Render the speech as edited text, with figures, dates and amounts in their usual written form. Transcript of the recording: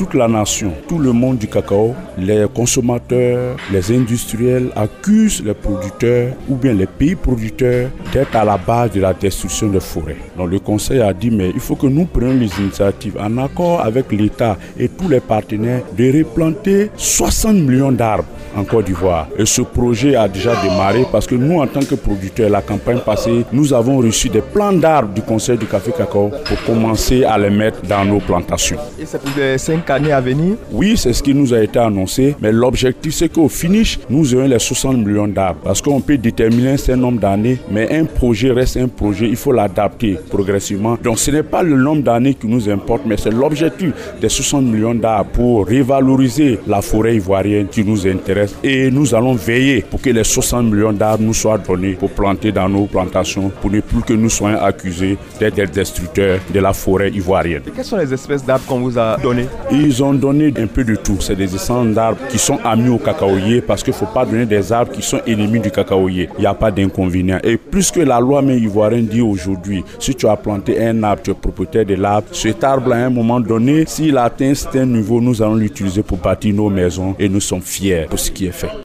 toute la nation, tout le monde du cacao, les consommateurs, les industriels accusent les producteurs ou bien les pays producteurs d'être à la base de la destruction des forêts. Donc le Conseil a dit mais il faut que nous prenions les initiatives en accord avec l'État et tous les partenaires de replanter 60 millions d'arbres en Côte d'Ivoire. Et ce projet a déjà démarré parce que nous, en tant que producteurs, la campagne passée, nous avons reçu des plants d'arbres du Conseil du café cacao pour commencer à les mettre dans nos plantations. Et c'est pour les 5 années à venir? Oui, c'est ce qui nous a été annoncé, mais l'objectif c'est qu'au finish, nous ayons les 60 millions d'arbres. Parce qu'on peut déterminer un certain nombre d'années, mais un projet reste un projet, il faut l'adapter progressivement. Donc ce n'est pas le nombre d'années qui nous importe, mais c'est l'objectif des 60 millions d'arbres pour revaloriser la forêt ivoirienne qui nous intéresse. Et nous allons veiller pour que les 60 millions d'arbres nous soient donnés pour planter dans nos plantations, pour ne plus que nous soyons accusés d'être des destructeurs de la forêt ivoirienne. Et quelles sont les espèces d'arbres qu'on vous a données? Ils ont donné un peu de tout. C'est des essences d'arbres qui sont amis au cacaoyer parce qu'il ne faut pas donner des arbres qui sont ennemis du cacaoyer. Il n'y a pas d'inconvénient. Et plus que la loi même ivoirienne dit aujourd'hui, si tu as planté un arbre, tu es propriétaire de l'arbre, cet arbre à un moment donné, s'il atteint un certain niveau, nous allons l'utiliser pour bâtir nos maisons et nous sommes fiers de ce qui est fait.